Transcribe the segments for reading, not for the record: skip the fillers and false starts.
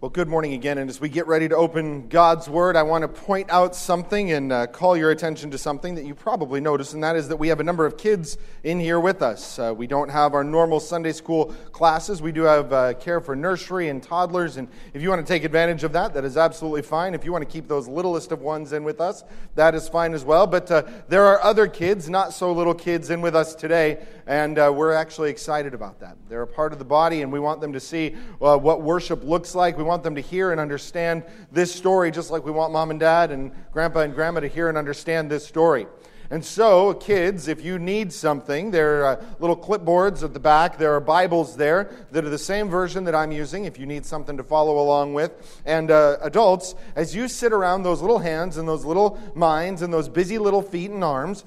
Well, good morning again, and as we get ready to open God's Word, I want to point out something and call your attention to something that you probably noticed, and that is that we have a number of kids in here with us. We don't have our normal Sunday school classes. We do have care for nursery and toddlers, and if you want to take advantage of that, that is absolutely fine. If you want to keep those littlest of ones in with us, that is fine as well. But there are other kids, not so little kids, in with us today, and we're actually excited about that. They're a part of the body, and we want them to see what worship looks like. We want them to hear and understand this story just like we want mom and dad and grandma to hear and understand this story. And so, kids, if you need something, there are little clipboards at the back. There are Bibles there that are the same version that I'm using if you need something to follow along with. And adults, as you sit around those little hands and those little minds and those busy little feet and arms,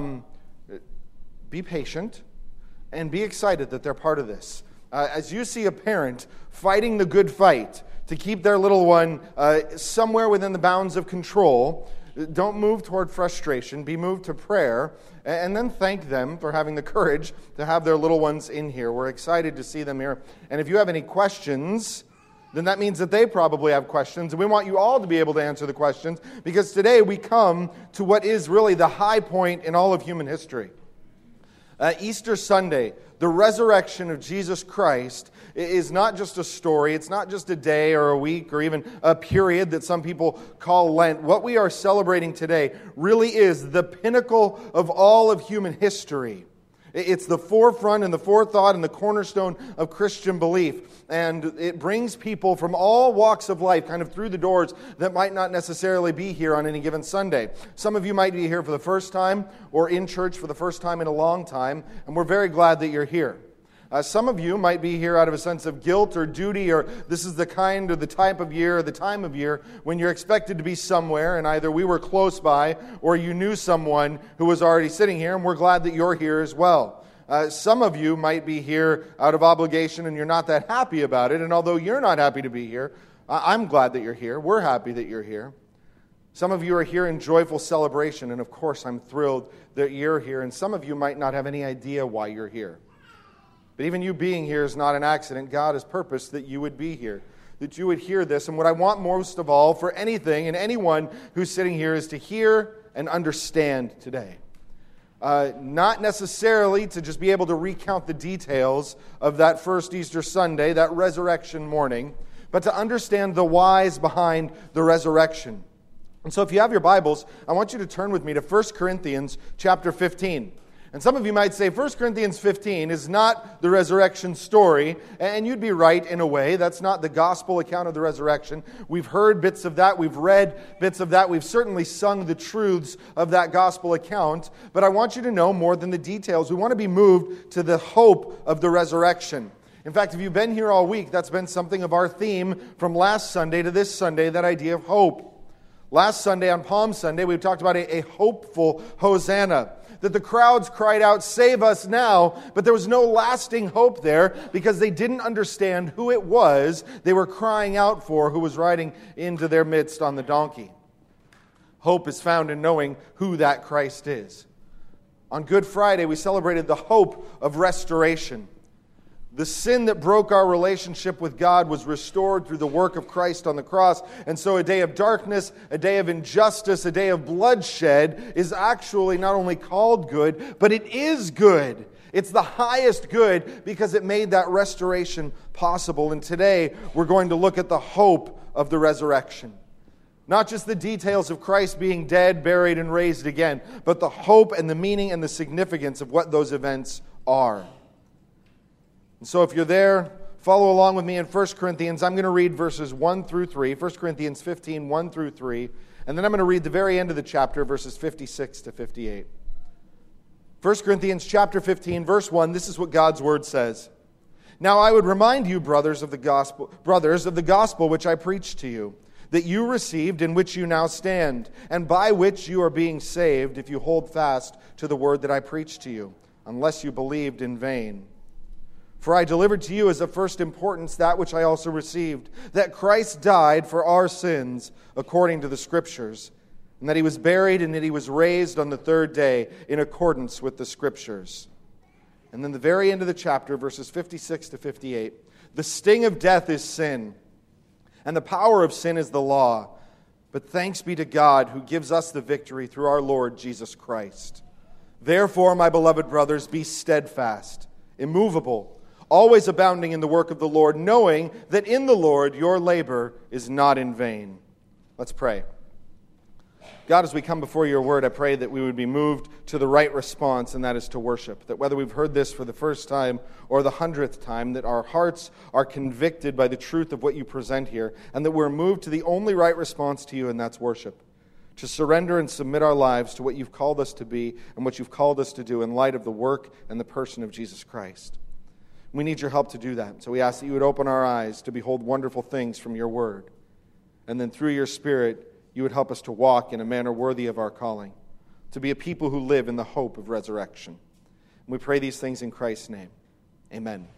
be patient and be excited that they're part of this. As you see a parent fighting the good fight to keep their little one somewhere within the bounds of control, don't move toward frustration. Be moved to prayer, and then thank them for having the courage to have their little ones in here. We're excited to see them here. And if you have any questions, then that means that they probably have questions. And we want you all to be able to answer the questions, because today we come to what is really the high point in all of human history. Easter Sunday, the resurrection of Jesus Christ, is not just a story. It's not just a day or a week or even a period that some people call Lent. What we are celebrating today really is the pinnacle of all of human history. It's the forefront and the forethought and the cornerstone of Christian belief. And it brings people from all walks of life kind of through the doors that might not necessarily be here on any given Sunday. Some of you might be here for the first time or in church for the first time in a long time, and we're very glad that you're here. Some of you might be here out of a sense of guilt or duty, or this is the kind or the type of year or the time of year when you're expected to be somewhere, and either we were close by or you knew someone who was already sitting here, and we're glad that you're here as well. Some of you might be here out of obligation and you're not that happy about it, and although you're not happy to be here, I'm glad that you're here. We're happy that you're here. Some of you are here in joyful celebration, and of course I'm thrilled that you're here, and some of you might not have any idea why you're here. But even you being here is not an accident. God has purposed that you would be here, that you would hear this. And what I want most of all for anything and anyone who's sitting here is to hear and understand today. Not necessarily to just be able to recount the details of that first Easter Sunday, that resurrection morning, but to understand the whys behind the resurrection. And so if you have your Bibles, I want you to turn with me to 1 Corinthians chapter 15. And some of you might say 1 Corinthians 15 is not the resurrection story, and you'd be right in a way. That's not the gospel account of the resurrection. We've heard bits of that. We've read bits of that. We've certainly sung the truths of that gospel account. But I want you to know more than the details. We want to be moved to the hope of the resurrection. In fact, if you've been here all week, that's been something of our theme from last Sunday to this Sunday, that idea of hope. Last Sunday, on Palm Sunday, we talked about a hopeful Hosanna. That the crowds cried out, "Save us now," but there was no lasting hope there because they didn't understand who it was they were crying out for who was riding into their midst on the donkey. Hope is found in knowing who that Christ is. On Good Friday, we celebrated the hope of restoration. The sin that broke our relationship with God was restored through the work of Christ on the cross. And so a day of darkness, a day of injustice, a day of bloodshed is actually not only called good, but it is good. It's the highest good because it made that restoration possible. And today we're going to look at the hope of the resurrection. Not just the details of Christ being dead, buried, and raised again, but the hope and the meaning and the significance of what those events are. And so if you're there, follow along with me in 1 Corinthians. I'm going to read verses 1 through 3, 1 Corinthians 15, 1 through 3, and then I'm going to read the very end of the chapter, verses 56 to 58. 1 Corinthians chapter 15, verse 1, this is what God's word says. "Now I would remind you, brothers of the gospel which I preached to you, that you received, in which you now stand, and by which you are being saved, if you hold fast to the word that I preached to you, unless you believed in vain. For I delivered to you as of first importance that which I also received, that Christ died for our sins according to the Scriptures, and that he was buried and that he was raised on the third day in accordance with the Scriptures." And then the very end of the chapter, verses 56 to 58, "The sting of death is sin, and the power of sin is the law. But thanks be to God who gives us the victory through our Lord Jesus Christ. Therefore, my beloved brothers, be steadfast, immovable, always abounding in the work of the Lord, knowing that in the Lord your labor is not in vain. Let's pray. God, as we come before your word, I pray that we would be moved to the right response, and that is to worship. That whether we've heard this for the first time or the 100th time, that our hearts are convicted by the truth of what you present here, and that we're moved to the only right response to you, and that's worship. To surrender and submit our lives to what you've called us to be and what you've called us to do in light of the work and the person of Jesus Christ. We need your help to do that. So we ask that you would open our eyes to behold wonderful things from your word. And then through your Spirit, you would help us to walk in a manner worthy of our calling, to be a people who live in the hope of resurrection. And we pray these things in Christ's name. Amen.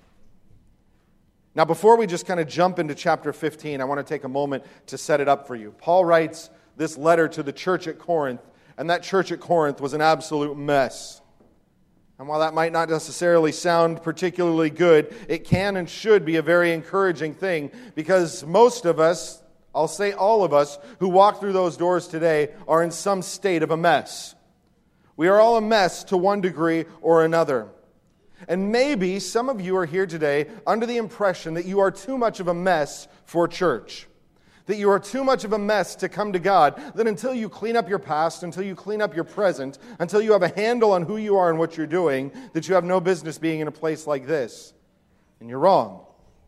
Now, before we just kind of jump into chapter 15, I want to take a moment to set it up for you. Paul writes this letter to the church at Corinth, and that church at Corinth was an absolute mess. And while that might not necessarily sound particularly good, it can and should be a very encouraging thing, because most of us, I'll say all of us, who walk through those doors today are in some state of a mess. We are all a mess to one degree or another. And maybe some of you are here today under the impression that you are too much of a mess for church. That you are too much of a mess to come to God. That until you clean up your past, until you clean up your present, until you have a handle on who you are and what you're doing, that you have no business being in a place like this. And you're wrong.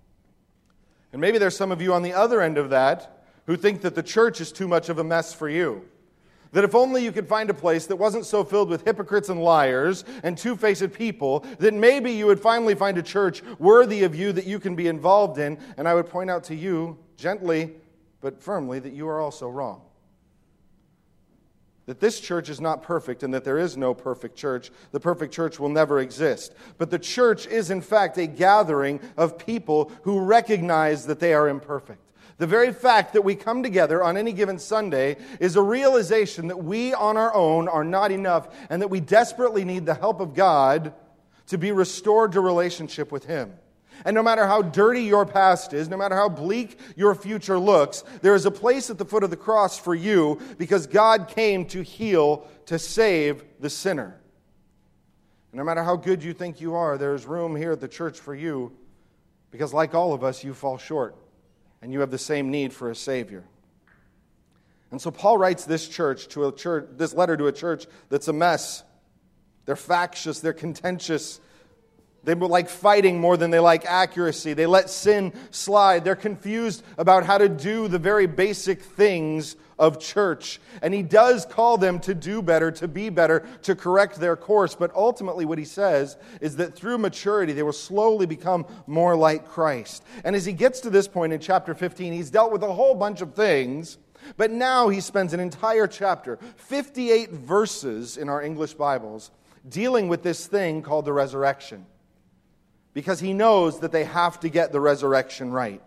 And maybe there's some of you on the other end of that who think that the church is too much of a mess for you. That if only you could find a place that wasn't so filled with hypocrites and liars and two-faced people, that maybe you would finally find a church worthy of you that you can be involved in. And I would point out to you, gently but firmly, that you are also wrong. That this church is not perfect and that there is no perfect church. The perfect church will never exist. But the church is in fact a gathering of people who recognize that they are imperfect. The very fact that we come together on any given Sunday is a realization that we on our own are not enough and that we desperately need the help of God to be restored to relationship with Him. And no matter how dirty your past is, no matter how bleak your future looks, there is a place at the foot of the cross for you because God came to heal, to save the sinner. And no matter how good you think you are, there is room here at the church for you because like all of us, you fall short and you have the same need for a Savior. And so Paul writes this letter to a church that's a mess. They're factious, they're contentious. They like fighting more than they like accuracy. They let sin slide. They're confused about how to do the very basic things of church. And he does call them to do better, to be better, to correct their course. But ultimately what he says is that through maturity, they will slowly become more like Christ. And as he gets to this point in chapter 15, he's dealt with a whole bunch of things. But now he spends an entire chapter, 58 verses in our English Bibles, dealing with this thing called the resurrection. Because he knows that they have to get the resurrection right.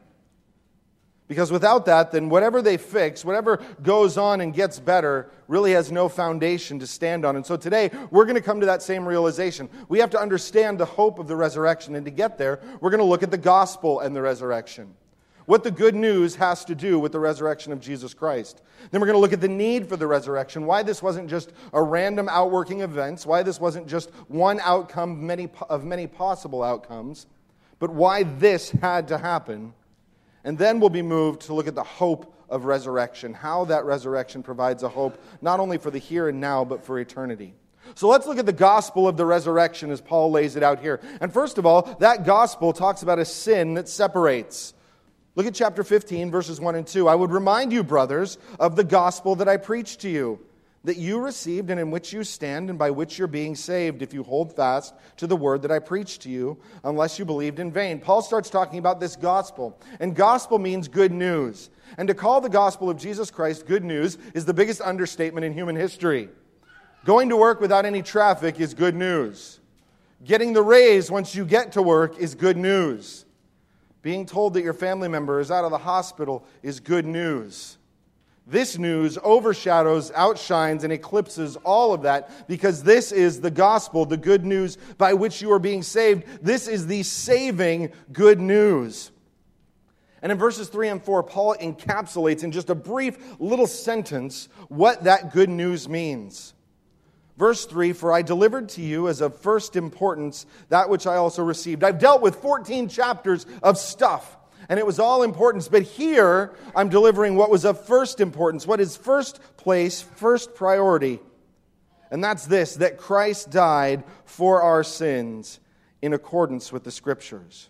Because without that, then whatever they fix, whatever goes on and gets better, really has no foundation to stand on. And so today, we're going to come to that same realization. We have to understand the hope of the resurrection. And to get there, we're going to look at the gospel and the resurrection. What the good news has to do with the resurrection of Jesus Christ. Then we're going to look at the need for the resurrection, why this wasn't just a random outworking events, why this wasn't just one outcome of many possible outcomes, but why this had to happen. And then we'll be moved to look at the hope of resurrection, how that resurrection provides a hope not only for the here and now, but for eternity. So let's look at the gospel of the resurrection as Paul lays it out here. And first of all, that gospel talks about a sin that separates. Look at chapter 15, verses 1 and 2. I would remind you, brothers, of the gospel that I preached to you, that you received and in which you stand and by which you're being saved, if you hold fast to the word that I preached to you, unless you believed in vain. Paul starts talking about this gospel. And gospel means good news. And to call the gospel of Jesus Christ good news is the biggest understatement in human history. Going to work without any traffic is good news. Getting the raise once you get to work is good news. Being told that your family member is out of the hospital is good news. This news overshadows, outshines, and eclipses all of that because this is the gospel, the good news by which you are being saved. This is the saving good news. And in verses 3 and 4, Paul encapsulates in just a brief little sentence what that good news means. Verse 3, "For I delivered to you as of first importance that which I also received." I've dealt with 14 chapters of stuff, and it was all importance. But here, I'm delivering what was of first importance, what is first place, first priority. And that's this, that Christ died for our sins in accordance with the Scriptures.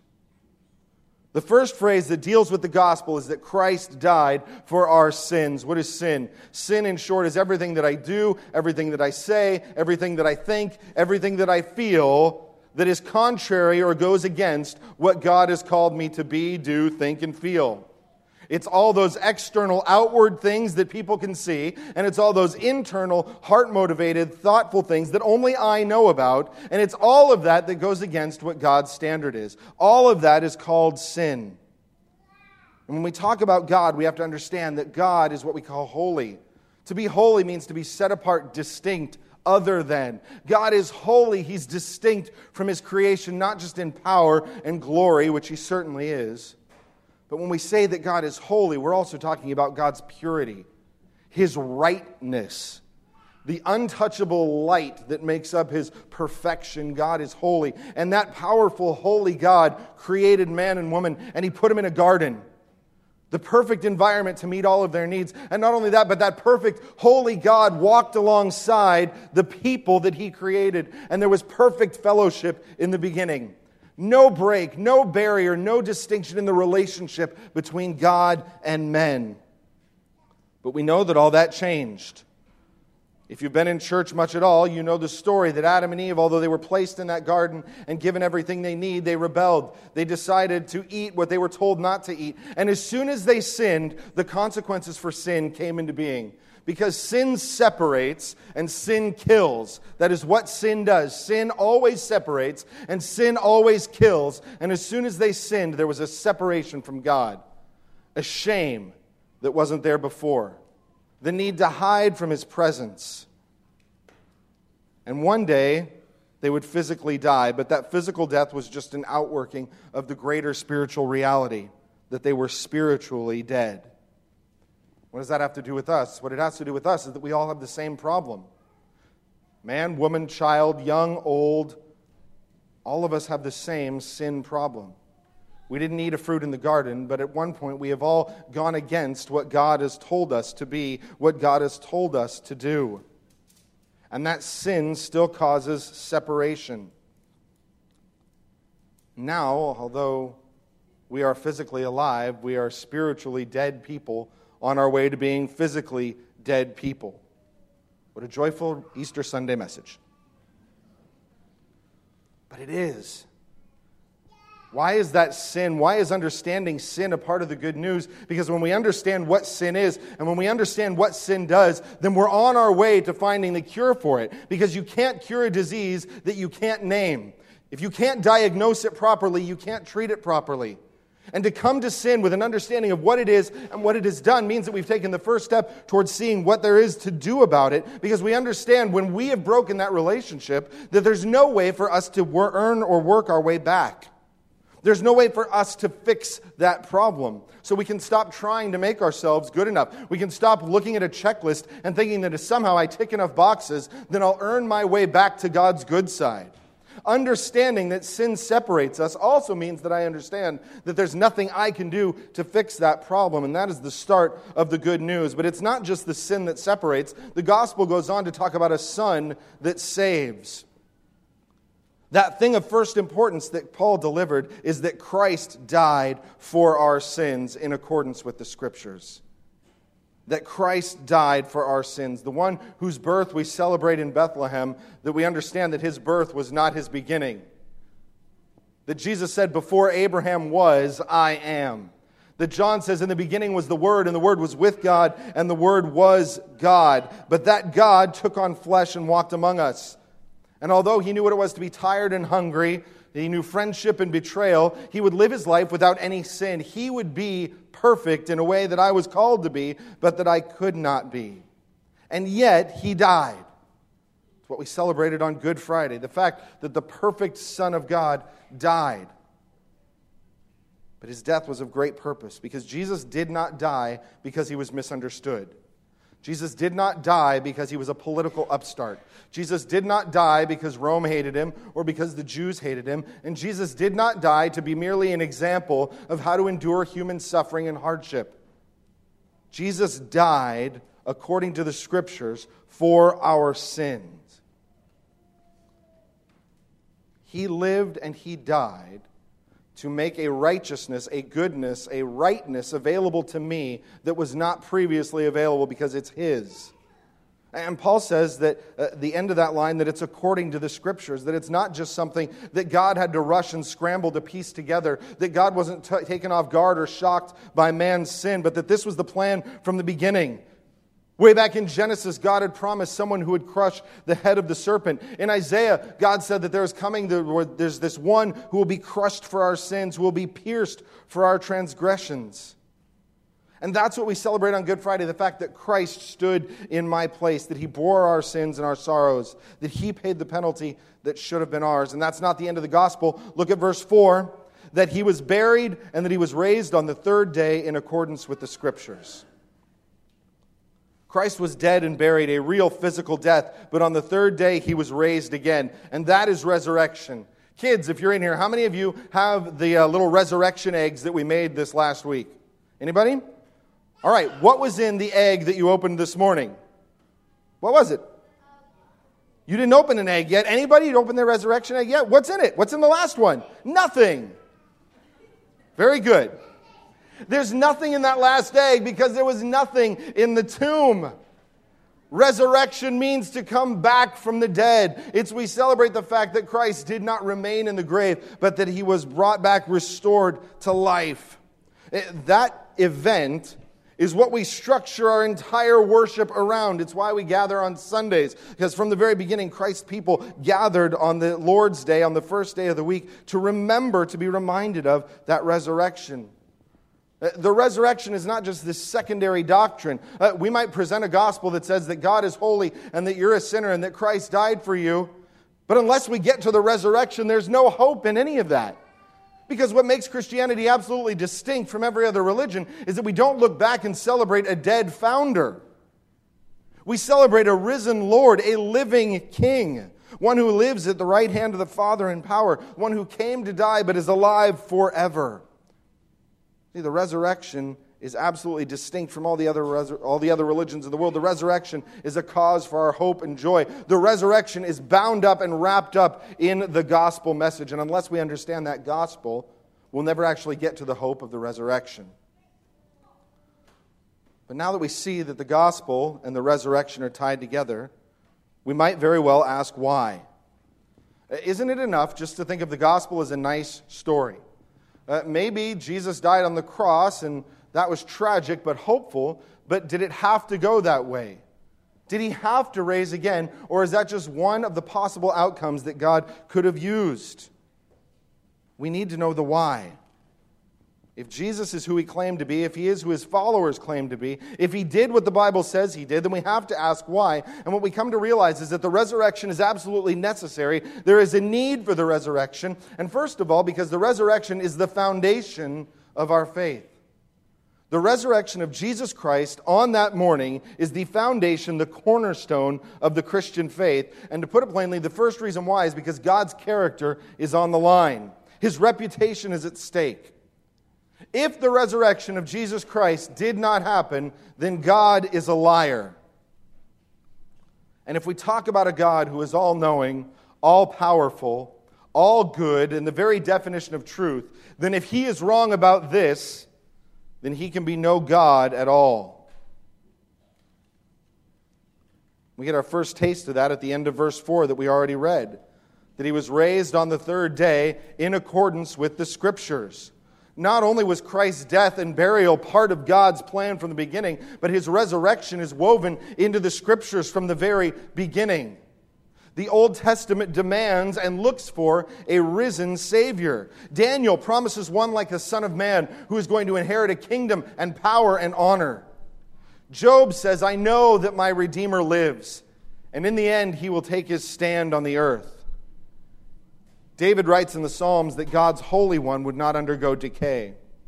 The first phrase that deals with the gospel is that Christ died for our sins. What is sin? Sin, in short, is everything that I do, everything that I say, everything that I think, everything that I feel that is contrary or goes against what God has called me to be, do, think, and feel. It's all those external, outward things that people can see, and it's all those internal, heart-motivated, thoughtful things that only I know about, and it's all of that that goes against what God's standard is. All of that is called sin. And when we talk about God, we have to understand that God is what we call holy. To be holy means to be set apart, distinct, other than. God is holy. He's distinct from His creation, not just in power and glory, which He certainly is. But when we say that God is holy, we're also talking about God's purity, His rightness, the untouchable light that makes up His perfection. God is holy. And that powerful, holy God created man and woman, and He put them in a garden. The perfect environment to meet all of their needs. And not only that, but that perfect, holy God walked alongside the people that He created. And there was perfect fellowship in the beginning. No break, no barrier, no distinction in the relationship between God and men. But we know that all that changed. If you've been in church much at all, you know the story that Adam and Eve, although they were placed in that garden and given everything they need, they rebelled. They decided to eat what they were told not to eat. And as soon as they sinned, the consequences for sin came into being. Because sin separates and sin kills. That is what sin does. Sin always separates and sin always kills. And as soon as they sinned, there was a separation from God. A shame that wasn't there before. The need to hide from His presence. And one day, they would physically die. But that physical death was just an outworking of the greater spiritual reality. That they were spiritually dead. What does that have to do with us? What it has to do with us is that we all have the same problem. Man, woman, child, young, old, all of us have the same sin problem. We didn't eat a fruit in the garden, but at one point we have all gone against what God has told us to be, what God has told us to do. And that sin still causes separation. Now, although we are physically alive, we are spiritually dead people on our way to being physically dead people. What a joyful Easter Sunday message. But it is. Why is that sin? Why is understanding sin a part of the good news? Because when we understand what sin is, and when we understand what sin does, then we're on our way to finding the cure for it. Because you can't cure a disease that you can't name. If you can't diagnose it properly, you can't treat it properly. And to come to sin with an understanding of what it is and what it has done means that we've taken the first step towards seeing what there is to do about it, because we understand when we have broken that relationship that there's no way for us to earn or work our way back. There's no way for us to fix that problem. So we can stop trying to make ourselves good enough. We can stop looking at a checklist and thinking that if somehow I tick enough boxes, then I'll earn my way back to God's good side. Understanding that sin separates us also means that I understand that there's nothing I can do to fix that problem, and that is the start of the good news. But it's not just the sin that separates. The gospel goes on to talk about a son that saves. That thing of first importance that Paul delivered is that Christ died for our sins in accordance with the Scriptures. That Christ died for our sins. The one whose birth we celebrate in Bethlehem, that we understand that His birth was not His beginning. That Jesus said, before Abraham was, I am. That John says, in the beginning was the Word, and the Word was with God, and the Word was God. But that God took on flesh and walked among us. And although He knew what it was to be tired and hungry, He knew friendship and betrayal, He would live His life without any sin. He would be perfect in a way that I was called to be, but that I could not be. And yet, He died. It's what we celebrated on Good Friday, the fact that the perfect Son of God died. But his death was of great purpose, because Jesus did not die because he was misunderstood. Jesus did not die because he was a political upstart. Jesus did not die because Rome hated him or because the Jews hated him. And Jesus did not die to be merely an example of how to endure human suffering and hardship. Jesus died, according to the Scriptures, for our sins. He lived and he died to make a righteousness, a goodness, a rightness available to me that was not previously available because it's his. And Paul says that at the end of that line, that it's according to the Scriptures, that it's not just something that God had to rush and scramble to piece together, that God wasn't taken off guard or shocked by man's sin, but that this was the plan from the beginning. Way back in Genesis, God had promised someone who would crush the head of the serpent. In Isaiah, God said that there's this one who will be crushed for our sins, who will be pierced for our transgressions. And that's what we celebrate on Good Friday, the fact that Christ stood in my place, that he bore our sins and our sorrows, that he paid the penalty that should have been ours. And that's not the end of the gospel. Look at verse 4, that he was buried and that he was raised on the third day in accordance with the Scriptures. Christ was dead and buried, a real physical death, but on the third day he was raised again, and that is resurrection. Kids, if you're in here, how many of you have the little resurrection eggs that we made this last week? Anybody? All right, what was in the egg that you opened this morning? What was it? You didn't open an egg yet. Anybody opened their resurrection egg yet? What's in it? What's in the last one? Nothing. Very good. There's nothing in that last egg because there was nothing in the tomb. Resurrection means to come back from the dead. We celebrate the fact that Christ did not remain in the grave, but that he was brought back, restored to life. That event is what we structure our entire worship around. It's why we gather on Sundays, because from the very beginning, Christ's people gathered on the Lord's Day, on the first day of the week, to remember, to be reminded of that resurrection. The resurrection is not just this secondary doctrine. We might present a gospel that says that God is holy and that you're a sinner and that Christ died for you. But unless we get to the resurrection, there's no hope in any of that. Because what makes Christianity absolutely distinct from every other religion is that we don't look back and celebrate a dead founder. We celebrate a risen Lord, a living King, one who lives at the right hand of the Father in power, one who came to die but is alive forever. See, the resurrection is absolutely distinct from all the other religions of the world. The resurrection is a cause for our hope and joy. The resurrection is bound up and wrapped up in the gospel message. And unless we understand that gospel, we'll never actually get to the hope of the resurrection. But now that we see that the gospel and the resurrection are tied together, we might very well ask why. Isn't it enough just to think of the gospel as a nice story? Maybe Jesus died on the cross and that was tragic but hopeful, but did it have to go that way? Did he have to raise again, or is that just one of the possible outcomes that God could have used? We need to know the why. If Jesus is who he claimed to be, if he is who his followers claim to be, if he did what the Bible says he did, then we have to ask why. And what we come to realize is that the resurrection is absolutely necessary. There is a need for the resurrection. And first of all, because the resurrection is the foundation of our faith. The resurrection of Jesus Christ on that morning is the foundation, the cornerstone of the Christian faith. And to put it plainly, the first reason why is because God's character is on the line. His reputation is at stake. If the resurrection of Jesus Christ did not happen, then God is a liar. And if we talk about a God who is all-knowing, all-powerful, all good, and the very definition of truth, then if he is wrong about this, then he can be no God at all. We get our first taste of that at the end of verse 4 that we already read. That he was raised on the third day in accordance with the Scriptures. Not only was Christ's death and burial part of God's plan from the beginning, but his resurrection is woven into the Scriptures from the very beginning. The Old Testament demands and looks for a risen Savior. Daniel promises one like the Son of Man who is going to inherit a kingdom and power and honor. Job says, I know that my Redeemer lives, and in the end he will take his stand on the earth. David writes in the Psalms that God's Holy One would not undergo decay.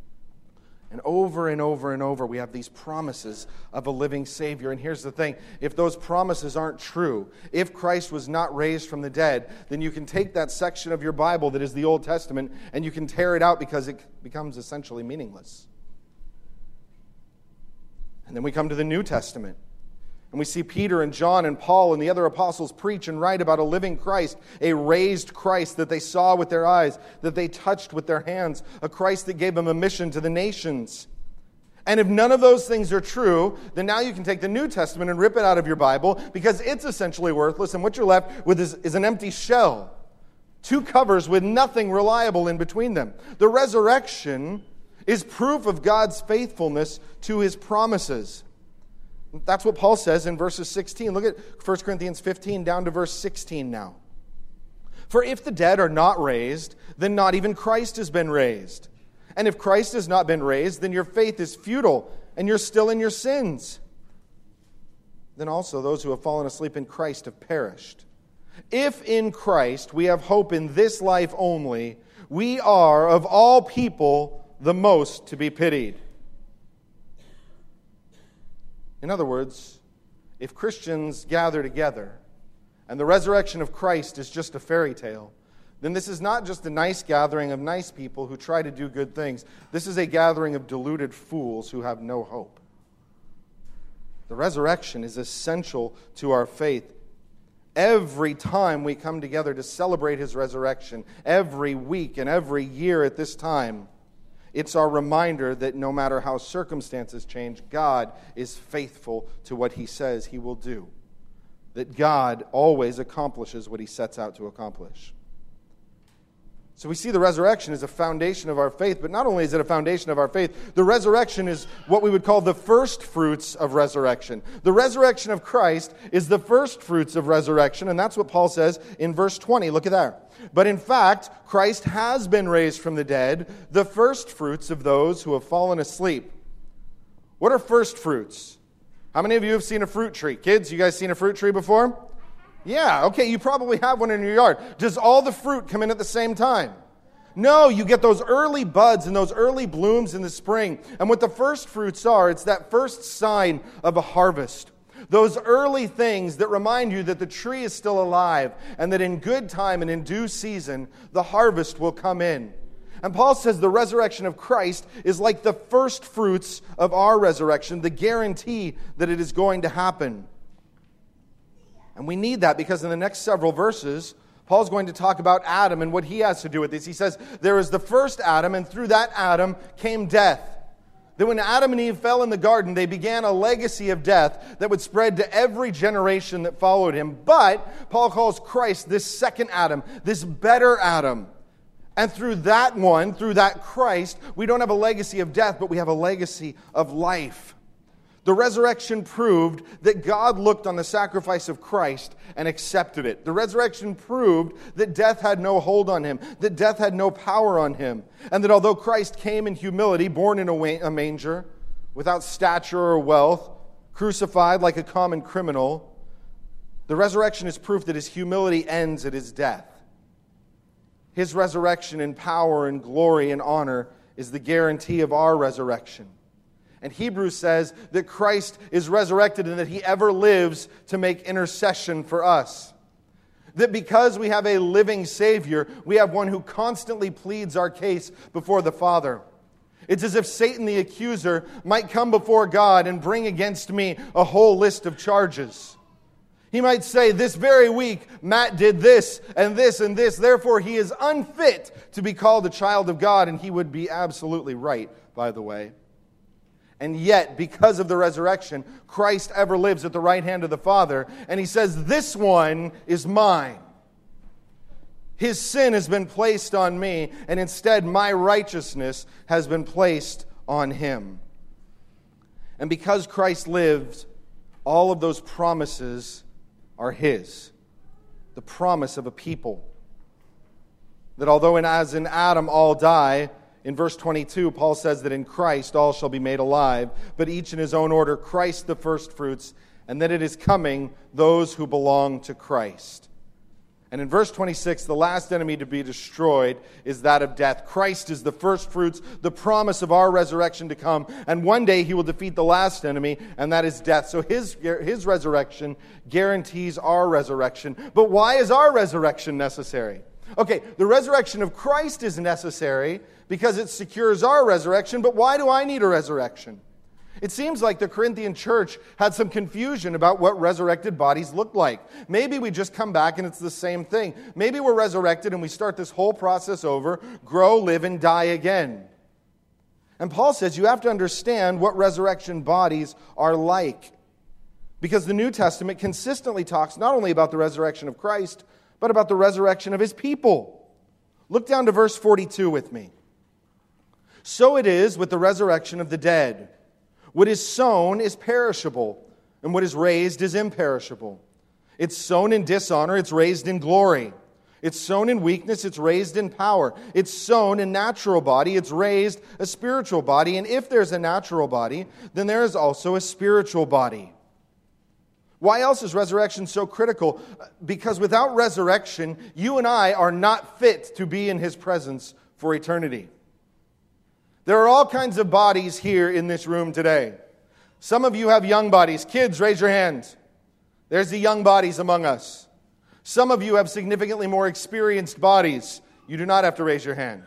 And over and over and over, we have these promises of a living Savior. And here's the thing. If those promises aren't true, if Christ was not raised from the dead, then you can take that section of your Bible that is the Old Testament and you can tear it out because it becomes essentially meaningless. And then we come to the New Testament. And we see Peter and John and Paul and the other apostles preach and write about a living Christ, a raised Christ that they saw with their eyes, that they touched with their hands, a Christ that gave them a mission to the nations. And if none of those things are true, then now you can take the New Testament and rip it out of your Bible because it's essentially worthless, and what you're left with is an empty shell. Two covers with nothing reliable in between them. The resurrection is proof of God's faithfulness to His promises. That's what Paul says in verses 16. Look at 1 Corinthians 15 down to verse 16 now. For if the dead are not raised, then not even Christ has been raised. And if Christ has not been raised, then your faith is futile, and you're still in your sins. Then also those who have fallen asleep in Christ have perished. If in Christ we have hope in this life only, we are of all people the most to be pitied. In other words, if Christians gather together and the resurrection of Christ is just a fairy tale, then this is not just a nice gathering of nice people who try to do good things. This is a gathering of deluded fools who have no hope. The resurrection is essential to our faith. Every time we come together to celebrate His resurrection, every week and every year at this time, it's our reminder that no matter how circumstances change, God is faithful to what He says He will do. That God always accomplishes what He sets out to accomplish. So we see the resurrection as a foundation of our faith, but not only is it a foundation of our faith, the resurrection is what we would call the first fruits of resurrection. The resurrection of Christ is the first fruits of resurrection, and that's what Paul says in verse 20. Look at that. But in fact, Christ has been raised from the dead, the first fruits of those who have fallen asleep. What are first fruits? How many of you have seen a fruit tree? Kids, you guys seen a fruit tree before? Yeah, okay, you probably have one in your yard. Does all the fruit come in at the same time? No, you get those early buds and those early blooms in the spring. And what the first fruits are, it's that first sign of a harvest. Those early things that remind you that the tree is still alive and that in good time and in due season, the harvest will come in. And Paul says the resurrection of Christ is like the first fruits of our resurrection, the guarantee that it is going to happen. And we need that because in the next several verses, Paul's going to talk about Adam and what he has to do with this. He says, there is the first Adam, and through that Adam came death. That when Adam and Eve fell in the garden, they began a legacy of death that would spread to every generation that followed him. But Paul calls Christ this second Adam, this better Adam. And through that one, through that Christ, we don't have a legacy of death, but we have a legacy of life. The resurrection proved that God looked on the sacrifice of Christ and accepted it. The resurrection proved that death had no hold on him, that death had no power on him, and that although Christ came in humility, born in a manger, without stature or wealth, crucified like a common criminal, the resurrection is proof that his humility ends at his death. His resurrection in power and glory and honor is the guarantee of our resurrection. And Hebrews says that Christ is resurrected and that He ever lives to make intercession for us. That because we have a living Savior, we have one who constantly pleads our case before the Father. It's as if Satan the accuser might come before God and bring against me a whole list of charges. He might say, this very week, Matt did this and this and this, therefore he is unfit to be called a child of God, and he would be absolutely right, by the way. And yet, because of the resurrection, Christ ever lives at the right hand of the Father. And He says, this one is mine. His sin has been placed on me, and instead my righteousness has been placed on Him. And because Christ lived, all of those promises are His. The promise of a people. That although as in Adam all die, in verse 22, Paul says that in Christ all shall be made alive, but each in his own order, Christ the firstfruits, and that it is coming those who belong to Christ. And in verse 26, the last enemy to be destroyed is that of death. Christ is the first fruits, the promise of our resurrection to come. And one day he will defeat the last enemy, and that is death. So his resurrection guarantees our resurrection. But why is our resurrection necessary? Okay, the resurrection of Christ is necessary because it secures our resurrection. But why do I need a resurrection? It seems like the Corinthian church had some confusion about what resurrected bodies look like. Maybe we just come back and it's the same thing. Maybe we're resurrected and we start this whole process over, grow, live, and die again. And Paul says you have to understand what resurrection bodies are like. Because the New Testament consistently talks not only about the resurrection of Christ, but about the resurrection of his people. Look down to verse 42 with me. So it is with the resurrection of the dead. What is sown is perishable, and what is raised is imperishable. It's sown in dishonor, it's raised in glory. It's sown in weakness, it's raised in power. It's sown a natural body, it's raised a spiritual body. And if there's a natural body, then there is also a spiritual body. Why else is resurrection so critical? Because without resurrection, you and I are not fit to be in his presence for eternity. There are all kinds of bodies here in this room today. Some of you have young bodies. Kids, raise your hands. There's the young bodies among us. Some of you have significantly more experienced bodies. You do not have to raise your hand.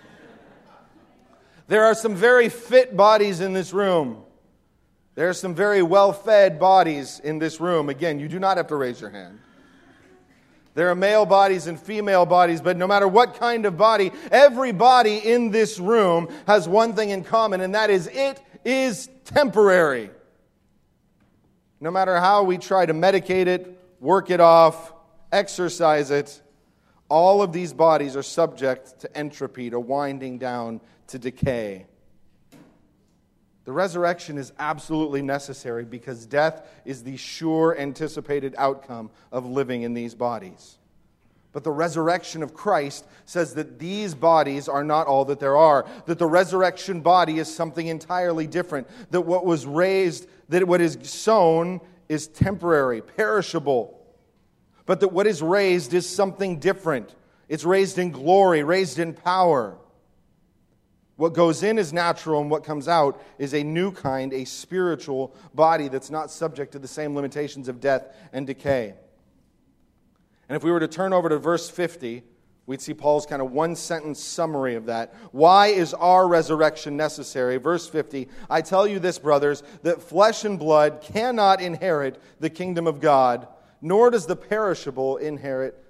There are some very fit bodies in this room. There are some very well-fed bodies in this room. Again, you do not have to raise your hand. There are male bodies and female bodies, but no matter what kind of body, every body in this room has one thing in common, and that is it is temporary. No matter how we try to medicate it, work it off, exercise it, all of these bodies are subject to entropy, to winding down, to decay. The resurrection is absolutely necessary because death is the sure anticipated outcome of living in these bodies. But the resurrection of Christ says that these bodies are not all that there are, that the resurrection body is something entirely different, that what was raised, that what is sown is temporary, perishable, but that what is raised is something different. It's raised in glory, raised in power. What goes in is natural, and what comes out is a new kind, a spiritual body that's not subject to the same limitations of death and decay. And if we were to turn over to verse 50, we'd see Paul's kind of one-sentence summary of that. Why is our resurrection necessary? Verse 50, I tell you this, brothers, that flesh and blood cannot inherit the kingdom of God, nor does the perishable inherit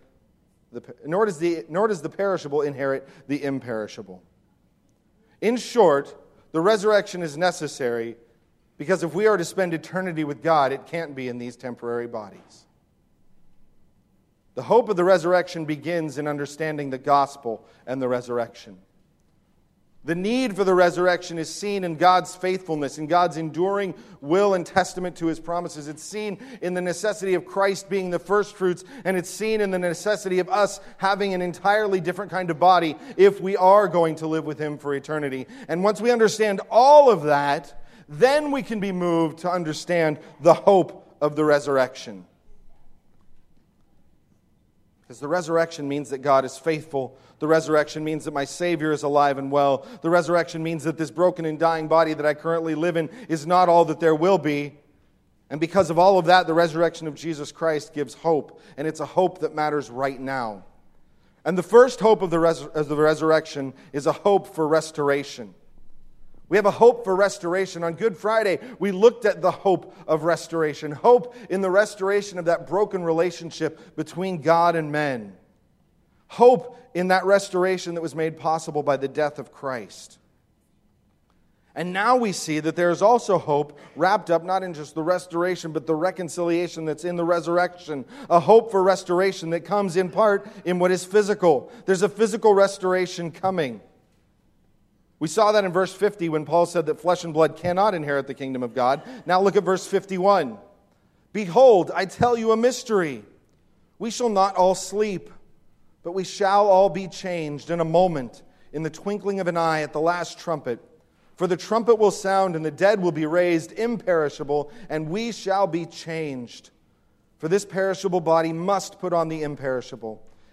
the imperishable. In short, the resurrection is necessary because if we are to spend eternity with God, it can't be in these temporary bodies. The hope of the resurrection begins in understanding the gospel and the resurrection. The need for the resurrection is seen in God's faithfulness, in God's enduring will and testament to his promises. It's seen in the necessity of Christ being the first fruits, and it's seen in the necessity of us having an entirely different kind of body if we are going to live with him for eternity. And once we understand all of that, then we can be moved to understand the hope of the resurrection. Because the resurrection means that God is faithful. The resurrection means that my Savior is alive and well. The resurrection means that this broken and dying body that I currently live in is not all that there will be. And because of all of that, the resurrection of Jesus Christ gives hope. And it's a hope that matters right now. And the first hope of the resurrection is a hope for restoration. We have a hope for restoration. On Good Friday, we looked at the hope of restoration. Hope in the restoration of that broken relationship between God and men. Hope in that restoration that was made possible by the death of Christ. And now we see that there is also hope wrapped up not in just the restoration, but the reconciliation that's in the resurrection. A hope for restoration that comes in part in what is physical. There's a physical restoration coming. We saw that in verse 50 when Paul said that flesh and blood cannot inherit the kingdom of God. Now look at verse 51. Behold, I tell you a mystery. We shall not all sleep, but we shall all be changed in a moment, in the twinkling of an eye, at the last trumpet. For the trumpet will sound, and the dead will be raised imperishable, and we shall be changed. For this perishable body must put on the imperishable,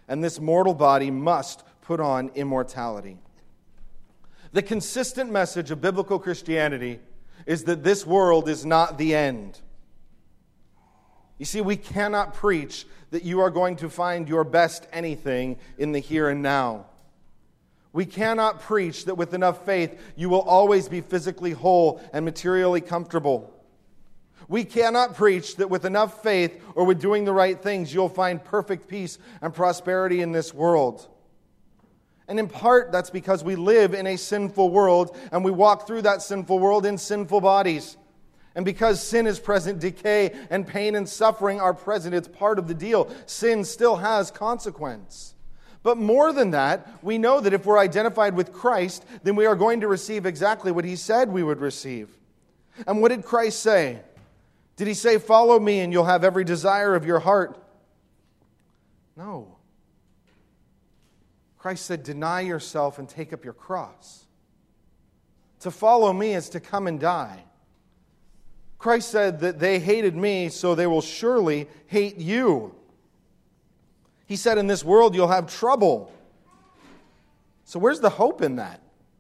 and this mortal body must put on immortality. The consistent message of biblical Christianity is that this world is not the end. You see, we cannot preach that you are going to find your best anything in the here and now. We cannot preach that with enough faith you will always be physically whole and materially comfortable. We cannot preach that with enough faith or with doing the right things you'll find perfect peace and prosperity in this world. And in part, that's because we live in a sinful world and we walk through that sinful world in sinful bodies. And because sin is present, decay and pain and suffering are present. It's part of the deal. Sin still has consequence. But more than that, we know that if we're identified with Christ, then we are going to receive exactly what He said we would receive. And what did Christ say? Did He say, "Follow me and you'll have every desire of your heart"? No. Christ said, "Deny yourself and take up your cross." To follow me is to come and die. Christ said that they hated me, so they will surely hate you. He said, in this world you'll have trouble. So where's the hope in that?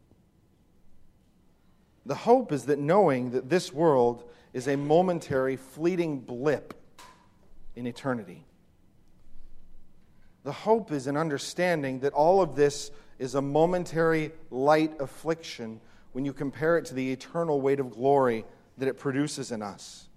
The hope is that knowing that this world is a momentary, fleeting blip in eternity. The hope is in understanding that all of this is a momentary, light affliction when you compare it to the eternal weight of glory that it produces in us.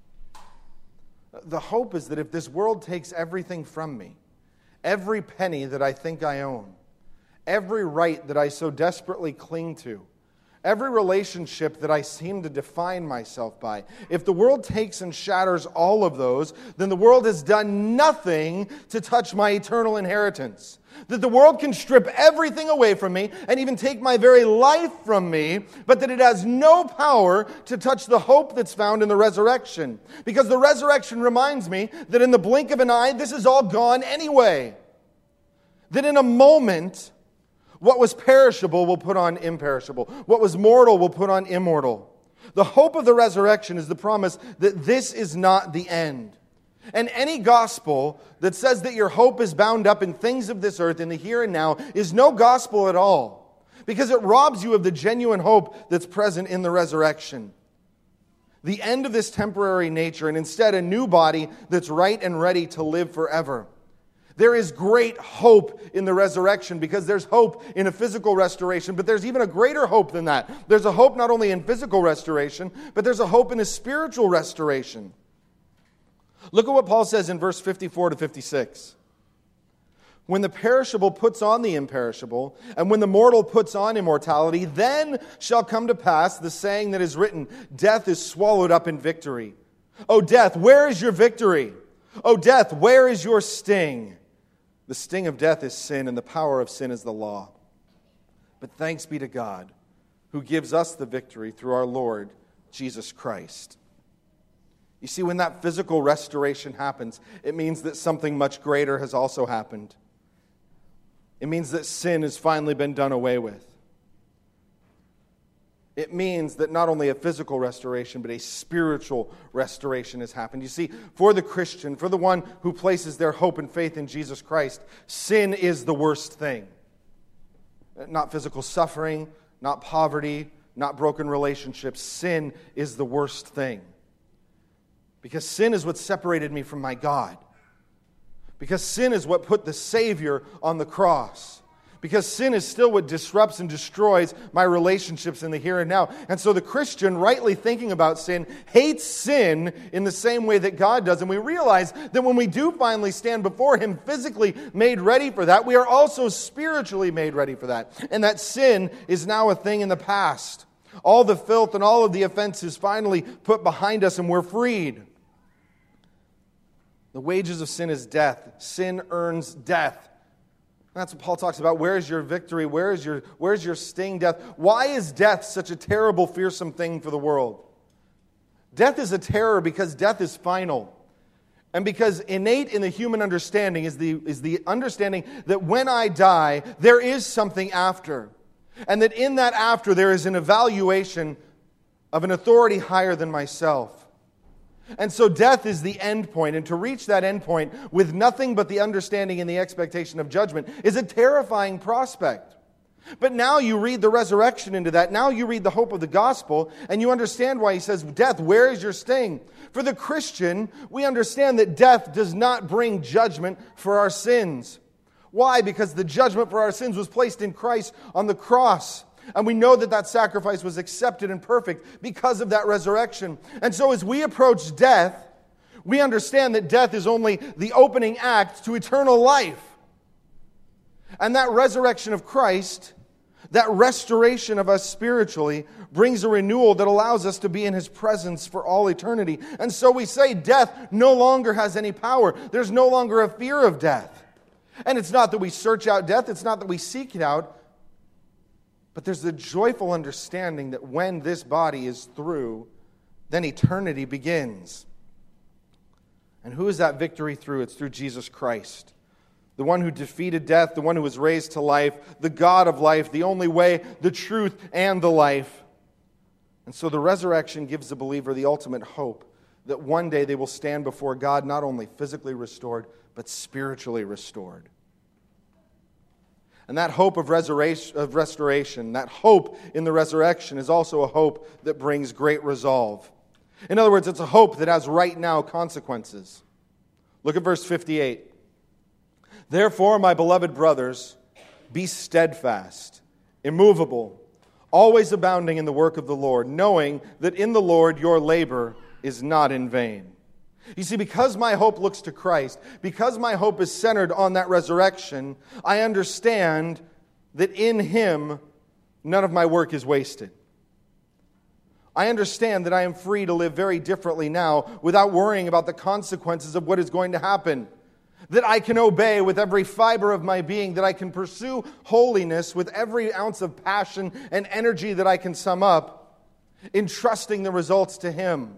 The hope is that if this world takes everything from me, every penny that I think I own, every right that I so desperately cling to, every relationship that I seem to define myself by, if the world takes and shatters all of those, then the world has done nothing to touch my eternal inheritance. That the world can strip everything away from me and even take my very life from me, but that it has no power to touch the hope that's found in the resurrection. Because the resurrection reminds me that in the blink of an eye, this is all gone anyway. That in a moment, what was perishable will put on imperishable. What was mortal will put on immortal. The hope of the resurrection is the promise that this is not the end. And any gospel that says that your hope is bound up in things of this earth, in the here and now, is no gospel at all. Because it robs you of the genuine hope that's present in the resurrection. The end of this temporary nature, and instead a new body that's right and ready to live forever. There is great hope in the resurrection because there's hope in a physical restoration, but there's even a greater hope than that. There's a hope not only in physical restoration, but there's a hope in a spiritual restoration. Look at what Paul says in verse 54 to 56. When the perishable puts on the imperishable, and when the mortal puts on immortality, then shall come to pass the saying that is written, death is swallowed up in victory. O death, where is your victory? O death, where is your sting? The sting of death is sin, and the power of sin is the law. But thanks be to God, who gives us the victory through our Lord Jesus Christ. You see, when that physical restoration happens, it means that something much greater has also happened. It means that sin has finally been done away with. It means that not only a physical restoration, but a spiritual restoration has happened. You see, for the Christian, for the one who places their hope and faith in Jesus Christ, sin is the worst thing. Not physical suffering, not poverty, not broken relationships. Sin is the worst thing. Because sin is what separated me from my God. Because sin is what put the Savior on the cross. Because sin is still what disrupts and destroys my relationships in the here and now. And so the Christian, rightly thinking about sin, hates sin in the same way that God does. And we realize that when we do finally stand before Him physically made ready for that, we are also spiritually made ready for that. And that sin is now a thing in the past. All the filth and all of the offense is finally put behind us and we're freed. The wages of sin is death. Sin earns death. That's what Paul talks about. Where is your victory? Where's your sting, death? Why is death such a terrible, fearsome thing for the world? Death is a terror because death is final. And because innate in the human understanding is the understanding that when I die, there is something after. And that in that after, there is an evaluation of an authority higher than myself. And so death is the end point, and to reach that end point with nothing but the understanding and the expectation of judgment is a terrifying prospect. But now you read the resurrection into that. Now you read the hope of the gospel, and you understand why he says, death, where is your sting? For the Christian, we understand that death does not bring judgment for our sins. Why? Because the judgment for our sins was placed in Christ on the cross. And we know that that sacrifice was accepted and perfect because of that resurrection. And so as we approach death, we understand that death is only the opening act to eternal life. And that resurrection of Christ, that restoration of us spiritually, brings a renewal that allows us to be in His presence for all eternity. And so we say death no longer has any power. There's no longer a fear of death. And it's not that we search out death. It's not that we seek it out. But there's a joyful understanding that when this body is through, then eternity begins. And who is that victory through? It's through Jesus Christ. The one who defeated death, the one who was raised to life, the God of life, the only way, the truth, and the life. And so the resurrection gives the believer the ultimate hope that one day they will stand before God not only physically restored, but spiritually restored. And that hope of restoration, that hope in the resurrection is also a hope that brings great resolve. In other words, it's a hope that has right now consequences. Look at verse 58. Therefore, my beloved brothers, be steadfast, immovable, always abounding in the work of the Lord, knowing that in the Lord your labor is not in vain. You see, because my hope looks to Christ, because my hope is centered on that resurrection, I understand that in Him, none of my work is wasted. I understand that I am free to live very differently now without worrying about the consequences of what is going to happen. That I can obey with every fiber of my being, that I can pursue holiness with every ounce of passion and energy that I can sum up, entrusting the results to Him.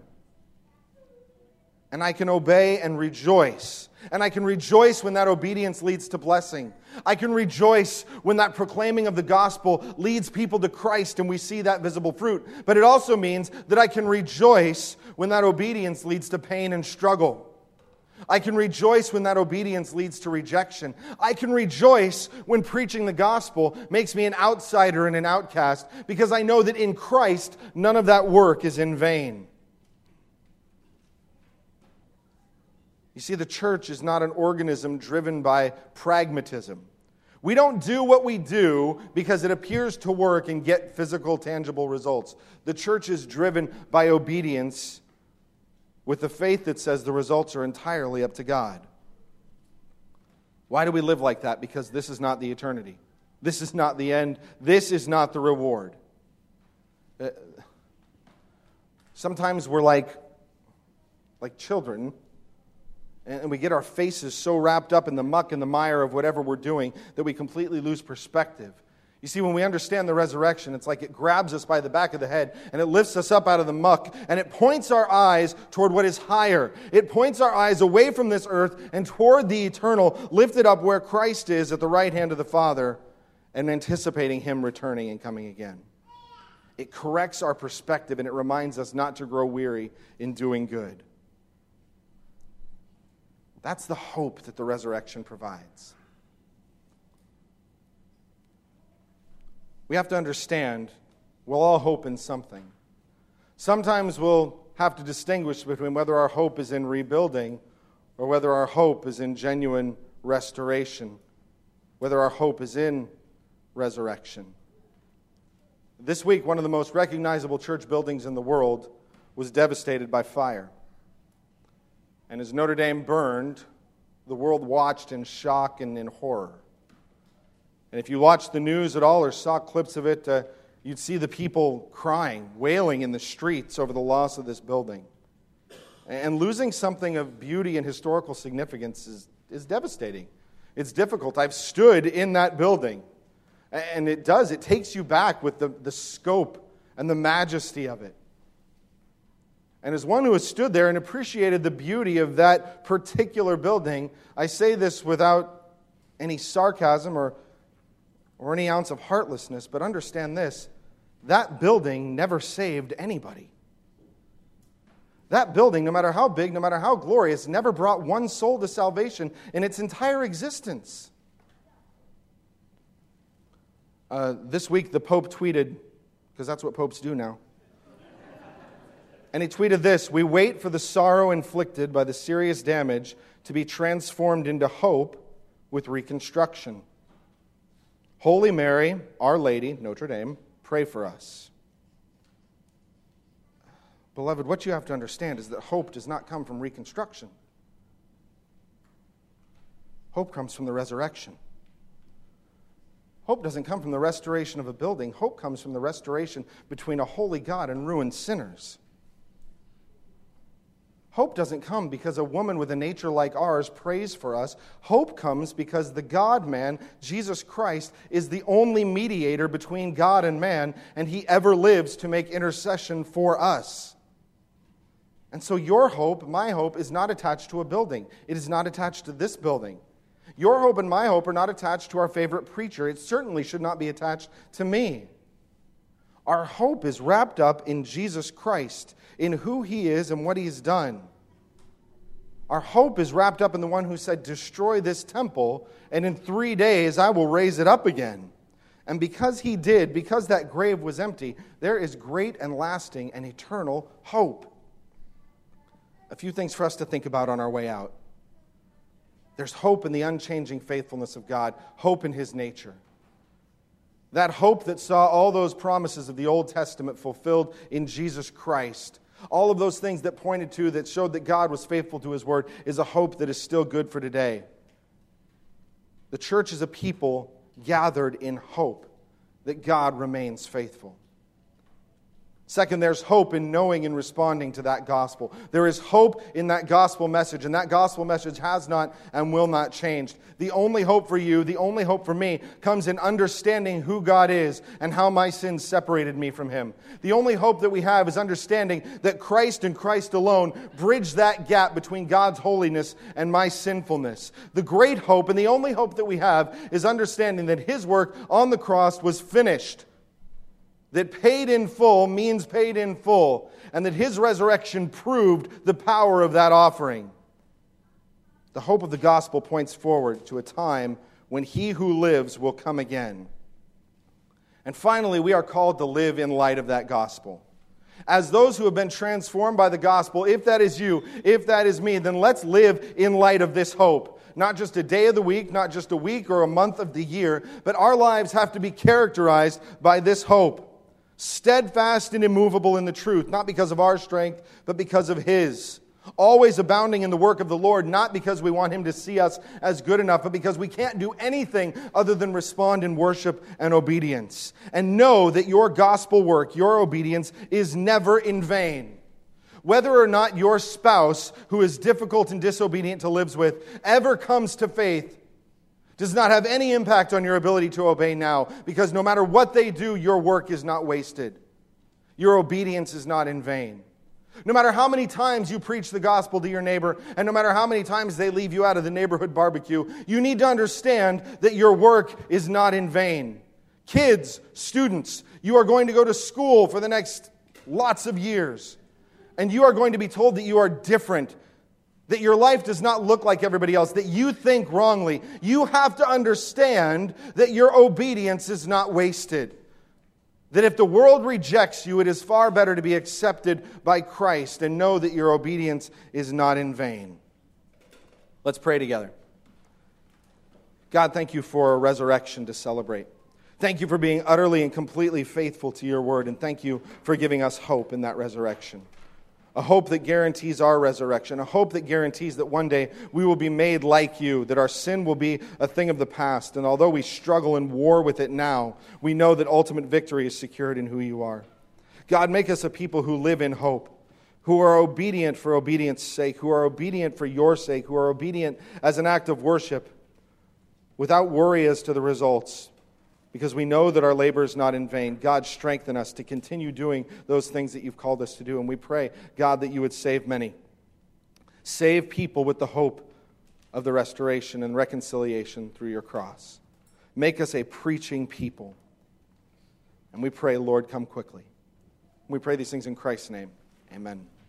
And I can obey and rejoice. And I can rejoice when that obedience leads to blessing. I can rejoice when that proclaiming of the gospel leads people to Christ and we see that visible fruit. But it also means that I can rejoice when that obedience leads to pain and struggle. I can rejoice when that obedience leads to rejection. I can rejoice when preaching the gospel makes me an outsider and an outcast, because I know that in Christ, none of that work is in vain. You see, the church is not an organism driven by pragmatism. We don't do what we do because it appears to work and get physical, tangible results. The church is driven by obedience with the faith that says the results are entirely up to God. Why do we live like that? Because this is not the eternity. This is not the end. This is not the reward. Sometimes we're like children, and we get our faces so wrapped up in the muck and the mire of whatever we're doing that we completely lose perspective. You see, when we understand the resurrection, it's like it grabs us by the back of the head and it lifts us up out of the muck and it points our eyes toward what is higher. It points our eyes away from this earth and toward the eternal, lifted up where Christ is at the right hand of the Father and anticipating Him returning and coming again. It corrects our perspective and it reminds us not to grow weary in doing good. That's the hope that the resurrection provides. We have to understand we'll all hope in something. Sometimes we'll have to distinguish between whether our hope is in rebuilding or whether our hope is in genuine restoration, whether our hope is in resurrection. This week, one of the most recognizable church buildings in the world was devastated by fire. And as Notre Dame burned, the world watched in shock and in horror. And if you watched the news at all or saw clips of it, you'd see the people crying, wailing in the streets over the loss of this building. And losing something of beauty and historical significance is devastating. It's difficult. I've stood in that building, and it takes you back with the scope and the majesty of it. And as one who has stood there and appreciated the beauty of that particular building, I say this without any sarcasm or any ounce of heartlessness, but understand this: that building never saved anybody. That building, no matter how big, no matter how glorious, never brought one soul to salvation in its entire existence. This week, the Pope tweeted, because that's what popes do now. And he tweeted this: "We wait for the sorrow inflicted by the serious damage to be transformed into hope with reconstruction. Holy Mary, Our Lady, Notre Dame, pray for us." Beloved, what you have to understand is that hope does not come from reconstruction. Hope comes from the resurrection. Hope doesn't come from the restoration of a building. Hope comes from the restoration between a holy God and ruined sinners. Hope doesn't come because a woman with a nature like ours prays for us. Hope comes because the God-man, Jesus Christ, is the only mediator between God and man, and He ever lives to make intercession for us. And so your hope, my hope, is not attached to a building. It is not attached to this building. Your hope and my hope are not attached to our favorite preacher. It certainly should not be attached to me. Our hope is wrapped up in Jesus Christ, in who He is and what He's done. Our hope is wrapped up in the one who said, "Destroy this temple, and in 3 days I will raise it up again." And because He did, because that grave was empty, there is great and lasting and eternal hope. A few things for us to think about on our way out. There's hope in the unchanging faithfulness of God, hope in His nature. That hope that saw all those promises of the Old Testament fulfilled in Jesus Christ. All of those things that pointed to, that showed that God was faithful to His word, is a hope that is still good for today. The church is a people gathered in hope that God remains faithful. Second, there's hope in knowing and responding to that gospel. There is hope in that gospel message, and that gospel message has not and will not change. The only hope for you, the only hope for me, comes in understanding who God is and how my sins separated me from Him. The only hope that we have is understanding that Christ and Christ alone bridge that gap between God's holiness and my sinfulness. The great hope and the only hope that we have is understanding that His work on the cross was finished. That paid in full means paid in full, and that His resurrection proved the power of that offering. The hope of the gospel points forward to a time when He who lives will come again. And finally, we are called to live in light of that gospel. As those who have been transformed by the gospel, if that is you, if that is me, then let's live in light of this hope. Not just a day of the week, not just a week or a month of the year, but our lives have to be characterized by this hope. Steadfast and immovable in the truth, not because of our strength, but because of His. Always abounding in the work of the Lord, not because we want Him to see us as good enough, but because we can't do anything other than respond in worship and obedience. And know that your gospel work, your obedience, is never in vain. Whether or not your spouse, who is difficult and disobedient to live with, ever comes to faith, does not have any impact on your ability to obey now, because no matter what they do, your work is not wasted. Your obedience is not in vain. No matter how many times you preach the gospel to your neighbor, and no matter how many times they leave you out of the neighborhood barbecue, you need to understand that your work is not in vain. Kids, students, you are going to go to school for the next lots of years, and you are going to be told that you are different, that your life does not look like everybody else, that you think wrongly. You have to understand that your obedience is not wasted. That if the world rejects you, it is far better to be accepted by Christ, and know that your obedience is not in vain. Let's pray together. God, thank You for a resurrection to celebrate. Thank You for being utterly and completely faithful to Your word, and thank You for giving us hope in that resurrection. A hope that guarantees our resurrection. A hope that guarantees that one day we will be made like You, that our sin will be a thing of the past. And although we struggle and war with it now, we know that ultimate victory is secured in who You are. God, make us a people who live in hope, who are obedient for obedience' sake, who are obedient for Your sake, who are obedient as an act of worship, without worry as to the results, because we know that our labor is not in vain. God, strengthen us to continue doing those things that You've called us to do. And we pray, God, that You would save many. Save people with the hope of the restoration and reconciliation through Your cross. Make us a preaching people. And we pray, Lord, come quickly. We pray these things in Christ's name. Amen.